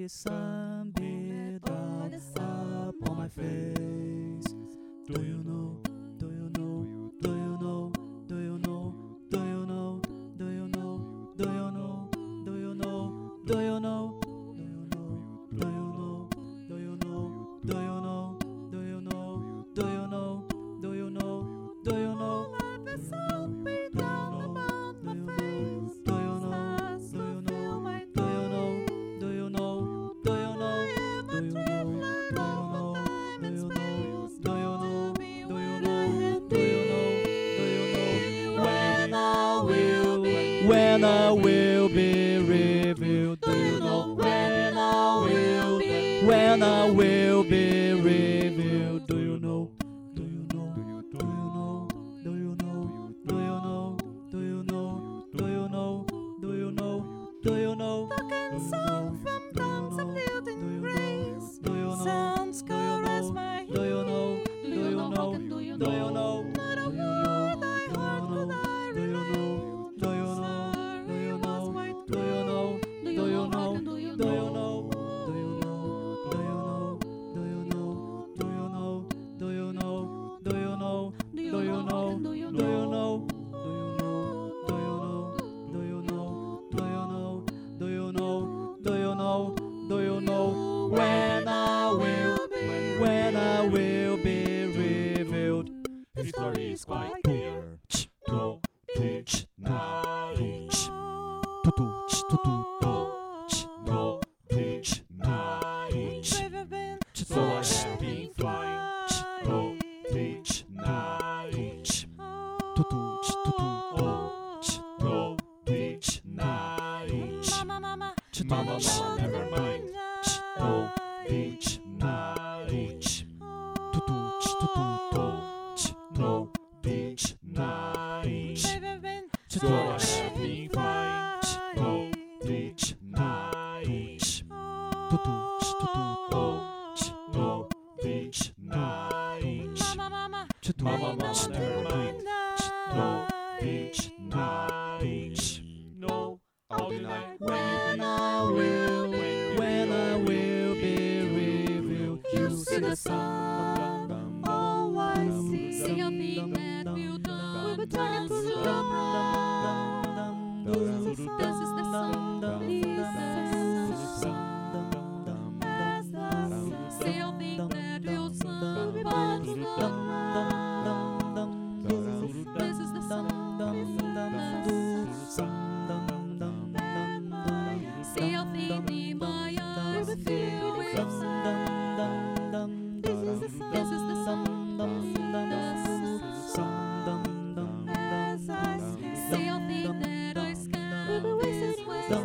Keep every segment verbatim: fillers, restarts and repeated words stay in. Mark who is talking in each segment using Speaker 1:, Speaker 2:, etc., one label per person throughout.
Speaker 1: see some beard up on my face. Do you know? Do you know? Do you know? Do you know? Do you know? Do you know? Do you know? Do you know? Do you know? Do you know? Do you know? Do you know? Do you know? Do you know? Do you know? Do you know? Do you know?
Speaker 2: Life is so beat down about my face.
Speaker 1: Do you know? Do you know? Do you know? Do you know? Do you know? Do you know? Do you know? Do you know? Do you know? Do you know? Do you know? When I will be, when I will be revealed. Do you know? When I will be, when I will be revealed. Do you know? Do you know? Do you know? Do you know? Do you know? Do you know? Do you know? Do you know? Do you know?
Speaker 2: Talking song from dance of lilting grace.
Speaker 1: Do you know?
Speaker 2: Sounds caress my
Speaker 1: Do you know? Do you know?
Speaker 2: Do you
Speaker 1: Do you know?
Speaker 2: Not a word I heard could I
Speaker 1: Do you
Speaker 2: relate.
Speaker 1: know? Do you know? Do you know? Do you know?
Speaker 2: Do
Speaker 1: Do
Speaker 2: you
Speaker 1: you
Speaker 2: know?
Speaker 1: know?
Speaker 2: Do you
Speaker 1: Do you
Speaker 2: know?
Speaker 1: know? Do you know? Do you know? Do you know? Do you know? Do you know? Do you know?
Speaker 2: Do
Speaker 1: Do you know?
Speaker 2: Do you
Speaker 1: Do you
Speaker 2: know?
Speaker 1: know? Do you know? Do you know? Do you know? Do you know? Do you know? Do you know? When I will, when I will be revealed.
Speaker 3: His story is quite clear. No, teach, night.
Speaker 1: Tutu, tutu,
Speaker 3: No, teach, night. So I have been flying. No, teach, night.
Speaker 1: tutu, tutu.
Speaker 3: Oh, no, teach, night.
Speaker 2: Mama, mama,
Speaker 3: Mama, mama, never mind. No, teach, night.
Speaker 1: Tutu, tutu.
Speaker 3: No, teach, night. So I have been flying. No, teach, night.
Speaker 1: Tutu, tutu.
Speaker 3: Oh, no, teach, night.
Speaker 2: mama, mama,
Speaker 3: Mama, mama, never mind. No, teach, night. No, all the night.
Speaker 1: When I will, when I will be revealed.
Speaker 2: You see the sun, all I see. See a thing that will done. We were turning to the
Speaker 1: This
Speaker 2: This is the sun, this is the sun. As the sun, see a thing that will sun. We were to the This is the sun, this is the sun. See a thing in my eyes, filled with sun. This is the sun, this is the sun, the sun. As I see a thing that I scan, we will waste it waste.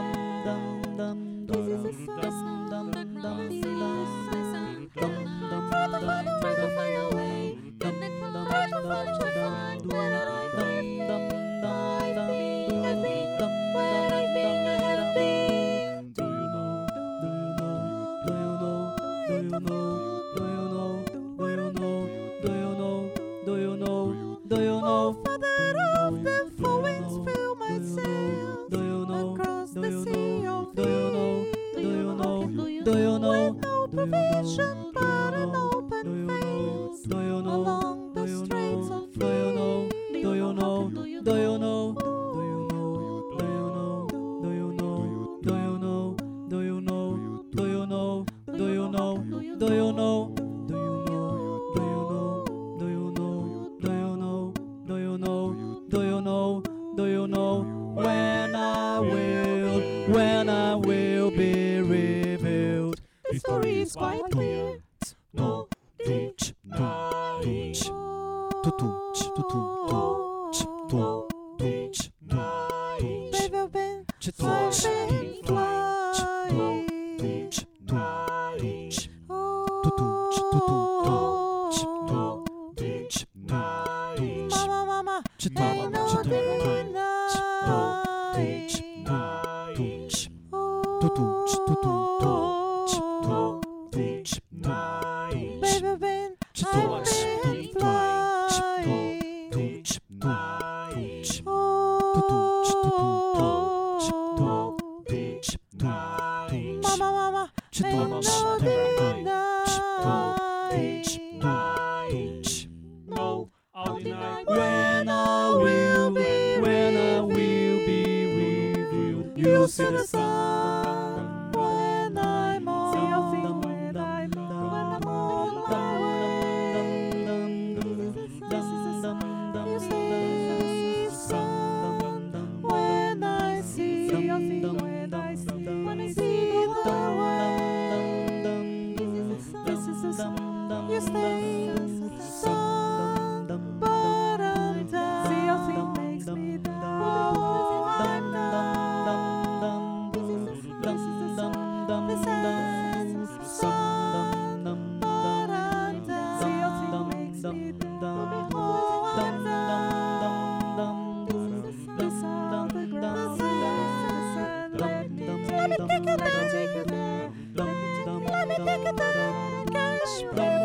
Speaker 2: This is the sun, the ground is the sun. Try to find a, try to find a way. Connect from, try to find, try to find what I've been. I've been, I've been, where I've been, I have been.
Speaker 1: Do you know? Do you know? Do you know? Do you know? Do you know? Do you know? Do you know? Do you know?
Speaker 2: Father of the four winds, fill my sails
Speaker 1: Do you know?
Speaker 2: across
Speaker 1: Do
Speaker 2: the
Speaker 1: you
Speaker 2: sea
Speaker 1: know?
Speaker 2: of
Speaker 1: Do you know? Do you know? Do you know?
Speaker 2: With no provision but an
Speaker 1: Do
Speaker 2: open
Speaker 1: you know?
Speaker 2: face
Speaker 1: Do you know?
Speaker 2: along
Speaker 1: Do
Speaker 2: the
Speaker 1: you
Speaker 2: straits
Speaker 1: know?
Speaker 2: of
Speaker 1: Do you know?
Speaker 2: free.
Speaker 1: Do you know?
Speaker 2: Do you
Speaker 1: Do you
Speaker 2: know?
Speaker 1: know? Do you know? Do you know? Do you know? Do you know? Do you know? Do you know? Do you know? Do you know? Do you know? Do you know? Do you know? Do you know? Do you know? Do you know? Do you know? Do you know? When I will, when I will be revealed.
Speaker 2: The story is quite clear.
Speaker 3: No, teach, night.
Speaker 1: Tutu, tutu,
Speaker 3: No, teach, night.
Speaker 2: Baby, been
Speaker 3: So I have
Speaker 2: I've
Speaker 3: been
Speaker 2: been
Speaker 3: flying. No,
Speaker 2: flying.
Speaker 3: teach, night. No, teach, night.
Speaker 2: Mama, mama,
Speaker 3: Mama,
Speaker 2: ain't no
Speaker 3: mama, never mind. No,
Speaker 2: denied.
Speaker 3: teach, night.
Speaker 1: tutu, tutu.
Speaker 3: No, teach, night.
Speaker 2: Baby, been
Speaker 3: So
Speaker 2: I've
Speaker 3: I have
Speaker 2: been
Speaker 3: been flying. No,
Speaker 2: flying.
Speaker 3: teach, night.
Speaker 2: Oh,
Speaker 3: No, teach, night.
Speaker 2: mama, mama.
Speaker 1: close to the sun when I'm all when I'm when I'm all alone. This is the sun. You see the sun when I see when I see when I see the world. This is the sun. You stay the sun, but I'm down. See your feet makes me down. Oh, I'm down. This is the sun. This is the sun, but I'm down. See your feet makes me down. Oh, I'm down. This is the sun, the ground. Let me take you there. Let me take you there. Let me take you there. Cash,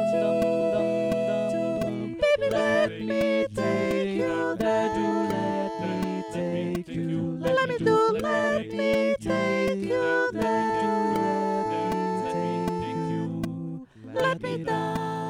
Speaker 1: baby, let me take you there. Let me take you. Let me do. Let me take you there. Let me take you. Let me down.